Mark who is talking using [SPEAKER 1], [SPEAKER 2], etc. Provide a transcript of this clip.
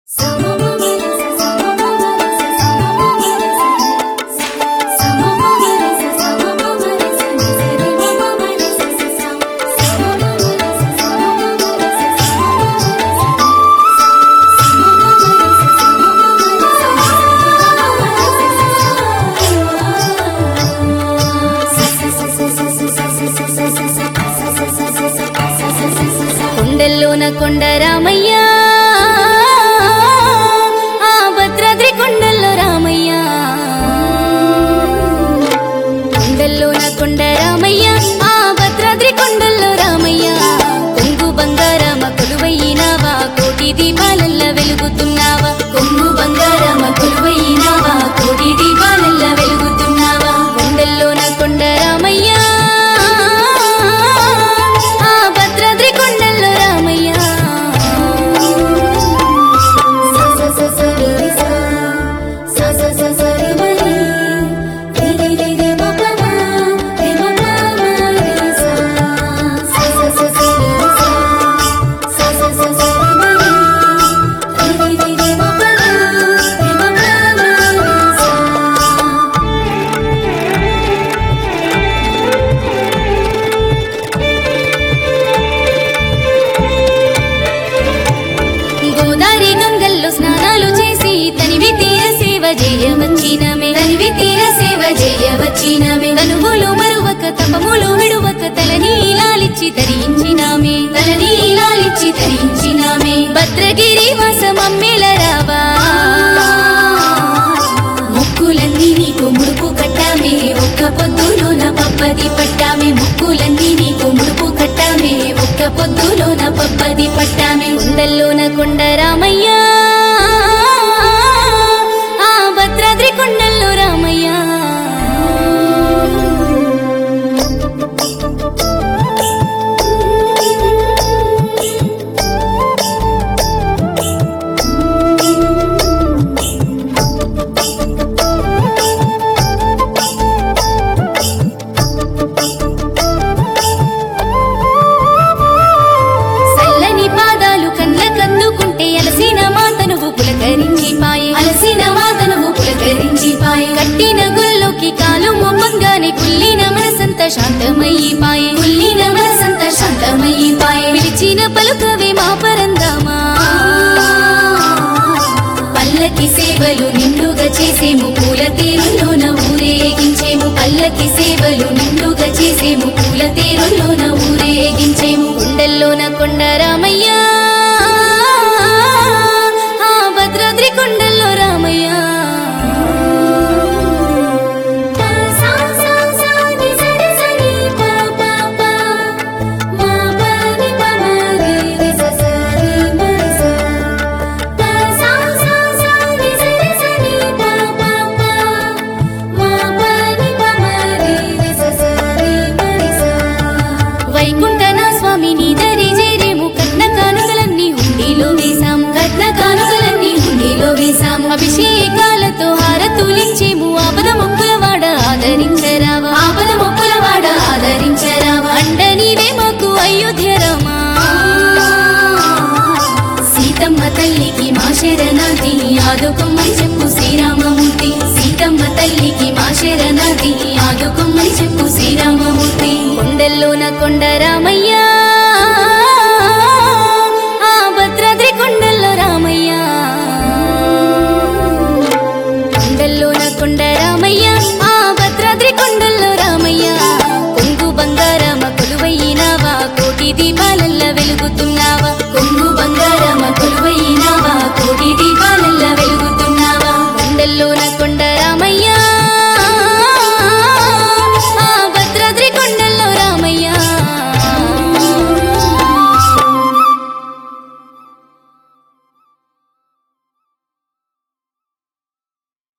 [SPEAKER 1] కొండల్లోన కొండ రామయ్య ఆ భద్రాద్రి కొండల్లో రామయ్య కొండల్లోన కొండ రామయ్య ఆ భద్రాద్రి కొండల్లో రామయ్య కొంగు బంగారమ కొలువైనావా కోటి దీపాలల్ల వెలుగుతున్నావా కొంగు బంగారమ కొలువైనావా కోటి దీపాలల్ల వెలుగుతున్నావా కొండల్లోన కొండ రామయ్య కనువులు మరువక తపములు విడువక తలనీలాలిచ్చి తరించినామే భద్రగిరి వాసమమ్మేల రావా ముక్కులన్నీ నీకు ముడుపు కట్టామే ఒక్క పొద్దులోన పప్పది పట్టామే ముక్కులన్నీ నీకు ముడుపు కట్టామే ఒక్క పొద్దులోన పప్పది పట్టామే కొండల్లోన కొండ రామయ్య ఆ భద్రాద్రి కొండల్లో రామయ్య కట్టిన గుల్లోకి కాలు మొమ్మంగానే కుల్లిన మనసంత శాంతమయ్యిపాయే పిలిచిన పలుకవే మా పరందామా పల్లకి సేవలు నిండుగా చేసేము పూల తేరులోన ఊరేగించేము పల్లకి సేవలు నిండుగా చేసేము పూల తేరులోన ఊరేగించేము కొండల్లోన కొండ రామయ్య ఆ భద్రాద్రి కొండల్లో రామయ్య అభిషేకాలతో హారతులించేము ఆపద మొక్కులవాడ ఆదరించరావా అండ నీవే మాకు అయోధ్య రామా సీతమ్మ తల్లికి మా శరణార్థి ఆదుకోమని చెప్పు శ్రీరామమూర్తి సీతమ్మ తల్లికి మా శరణార్థి ఆదుకోమని చెప్పు శ్రీరామమూర్తి కొండల్లోన కొండ రామయ్య